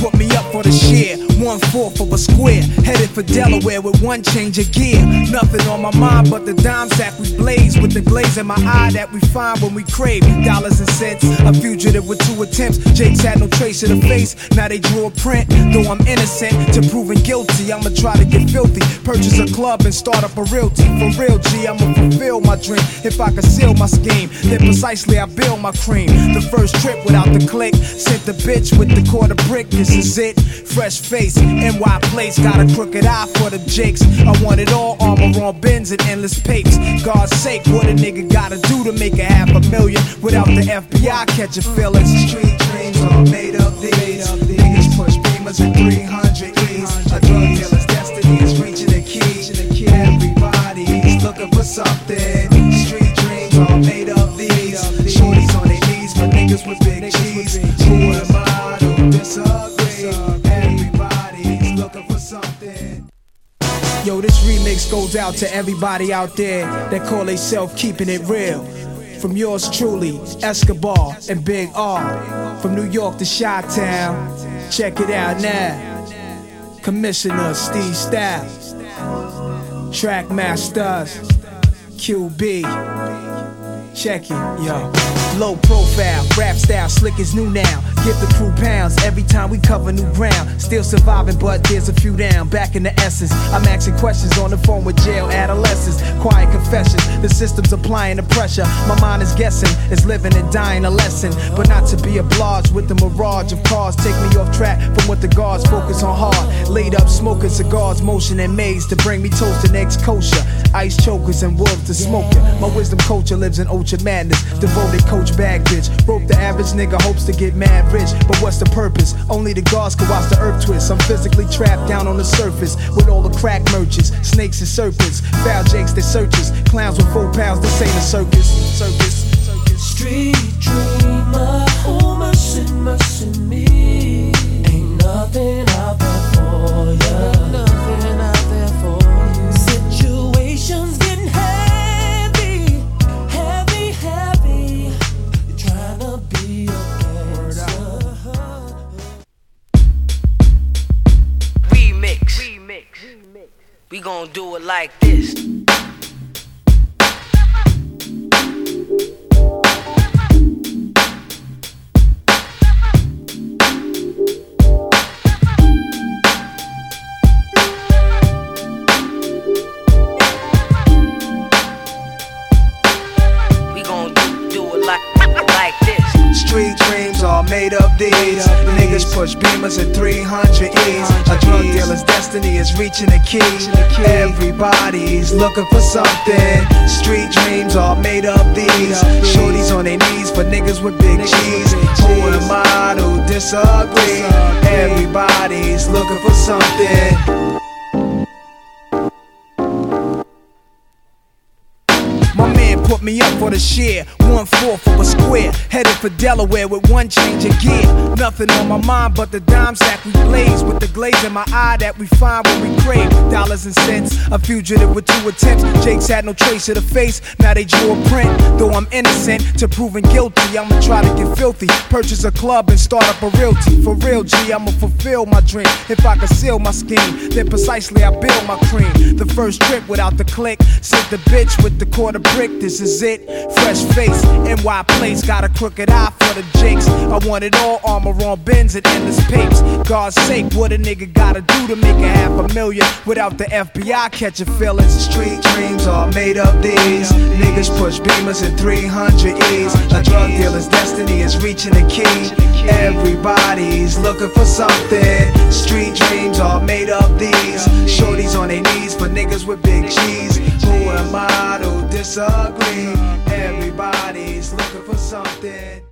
put me up for the share. 1/4 of a square, headed for Delaware with one change of gear. Nothing on my mind but the dime sack we blaze, with the glaze in my eye that we find when we crave dollars and cents. A fugitive with 2 attempts. Jakes had no trace of the face, now they drew a print. Though I'm innocent to proving guilty, I'ma try to get filthy, purchase a club and start up a realty. For real G, I'ma fulfill my dream. If I conceal my scheme, then precisely I build my cream. The first trip without the click, sent the bitch with the quarter brick. This is it, fresh face, NY place, got a crooked eye for the jakes. I want it all, armor on bins and endless papes. God's sake, what a nigga gotta do to make a $500,000 without the FBI catching feelings? Street dreams are made of these. Niggas push beamers at 300 E's. A drug dealer's destiny is reaching the key. Everybody's looking for something. Street dreams are made of these. Shorties on their knees for niggas with big G's. Who am I to disagree? Everybody's looking for something. Yo, this remix goes out to everybody out there that call theyself keeping it real. From yours truly, Escobar and Big R. From New York to Chi-Town, check it out now. Commissioner Steve Stapp, Track Masters, QB. Check it, yo. Low profile, rap style, slick is new now. Give the crew pounds every time we cover new ground. Still surviving, but there's a few down. Back in the essence, I'm asking questions on the phone with jail adolescents. Quiet confessions, the system's applying the pressure. My mind is guessing, it's living and dying a lesson. But not to be obliged with the mirage of cars. Take me off track from what the guards focus on hard. Laid up smoking cigars, motion and maze to bring me toast and eggs kosher. Ice chokers and wolves to smoking. My wisdom culture lives in ultra madness. Devoted coach bag bitch. Broke the average nigga, hopes to get mad rich. But what's the purpose? Only the gods can watch the earth twist. I'm physically trapped down on the surface with all the crack merchants, snakes and serpents, foul jakes that searches, clowns with 4 pounds. This ain't a circus. Street dreamer, oh mercy, mercy me. Ain't nothing out there for ya. Nothing out there for you. Situations getting heavy, heavy, heavy. You're trying to be a gangster. Remix. We gon' do it like this. Street dreams are made of these. Niggas push beamers at 300 E's. A drug dealer's destiny is reaching a key. Everybody's looking for something. Street dreams are made of these. Shorties on their knees for niggas with big G's. Who am I to disagree? Everybody's looking for something. My man put me up for the share. 1/4 of a square, headed for Delaware with one change of gear. Nothing on my mind but the dime sack we blaze, with the glaze in my eye that we find when we crave dollars and cents. A fugitive with 2 attempts. Jakes had no trace of the face, now they drew a print. Though I'm innocent to proving guilty, I'ma try to get filthy, purchase a club and start up a realty. For real G, I'ma fulfill my dream. If I conceal my scheme, then precisely I build my cream. The first trip without the click, sent the bitch with the quarter brick. This is it, fresh face, NY place, got a crooked eye for the jakes. I want it all, armor on bins and endless papes. God's sake, what a nigga gotta do to make a $500,000 without the FBI catching feelings? Street dreams are made of these. Niggas push beamers at 300 E's. A drug dealer's destiny is reaching a key. Everybody's looking for something. Street dreams are made of these. Shorties on their knees for niggas with big G's. Who am I to disagree? Everybody's looking for something.